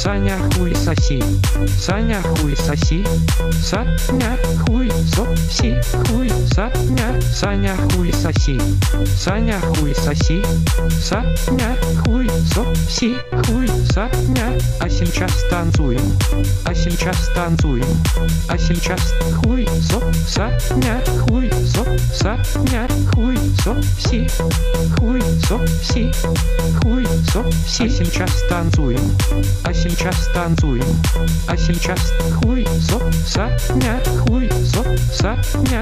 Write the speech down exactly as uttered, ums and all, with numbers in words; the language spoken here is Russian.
Саня хуй соси, Саня хуй соси, Саня хуй соси, хуй Саня, Саня хуй соси, Саня хуй соси, Саня хуй соси, хуй Саня. А сейчас танцуем, а сейчас танцуем, а сейчас хуй со, Саня хуй со, Саня хуй соси, хуй соси, хуй соси. А сейчас танцуем, а сейчас танцуем, а сейчас хуй со, Саня хуй со, Саня.